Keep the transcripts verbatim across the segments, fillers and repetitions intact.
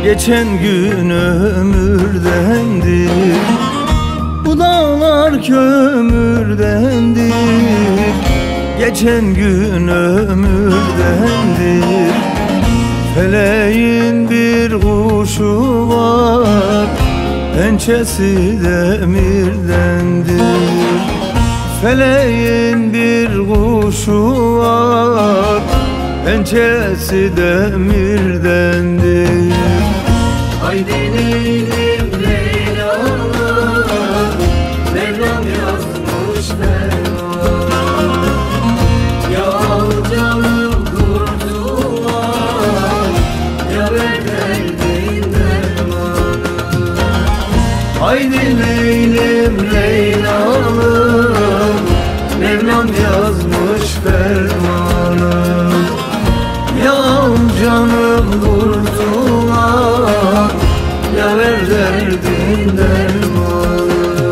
geçen gün ömürdendir. Bu dağlar kömürdendir, geçen gün ömürdendir. Feleğin bir kuşu var, pençesi demirdendir. Feleğin bir kuşu var, pençesi demirdendir. Haydi Leylim Leyla'm, Mevlam yazmış ferman. Ya al canım kurtulan, ya ver derdin dermanı. Haydi Leylim Leyla'm, Mevlam yazmış fermanı. Ya al canım kurtulan, ya ver derdin dermanı.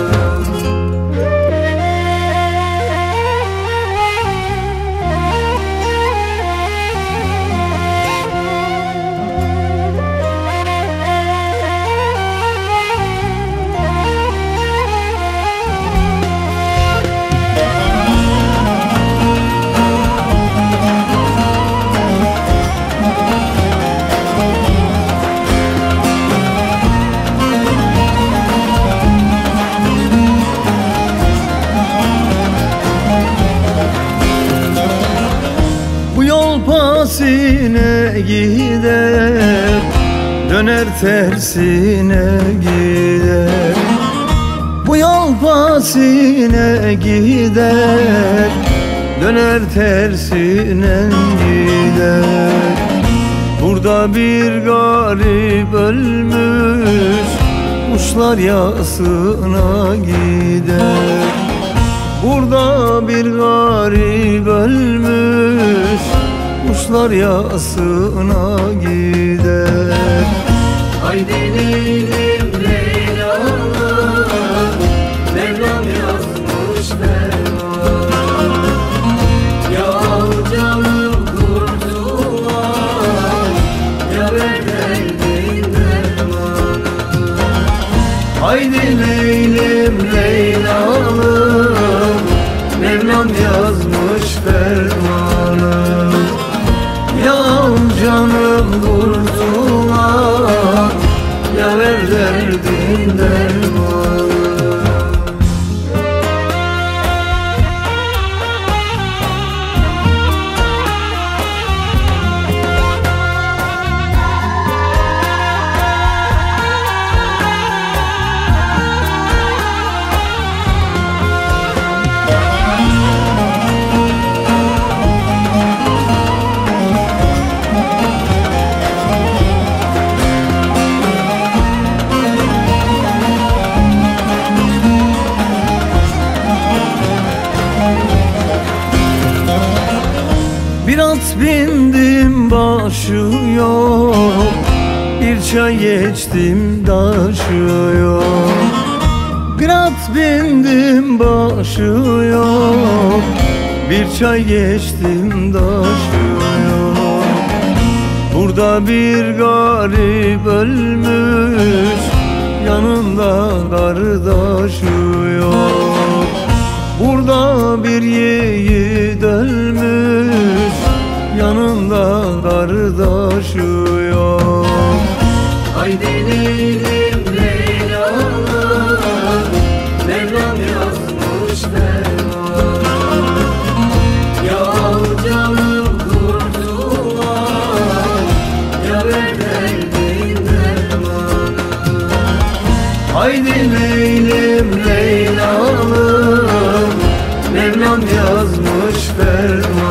Pasine gider, döner tersine gider. Bu yol pasine gider, döner tersine gider. Burada bir garip ölmüş, kuşlar yasına gider. Burada bir garip ölmüş, kuşlar yasına gider. Haydi Leylim Leyla'm, Mevlam yazmış ferman. Ya al canım kurtulan, ya ver derdin dermanı. Haydi Leylim Leyla'm, Mevlam yazmış fermanı. Ya al canım kurtulan, ya ver derdin dermanı. Bir at bindim başı yok, bir çay geçtim daşı yok. Bir at bindim başı yok, bir çay geçtim daşı yok. Burada bir garip ölmüş, yanında kardeşi yok. Burada bir yiğit ölmüş, yanında kardeşi yok. Haydi Leylim Leyla'm, Mevlam yazmış ferman. Ya al canım kurtulan, ya ver derdin dermanı. Haydi Leylim Leyla'm, Mevlam yazmış ferman.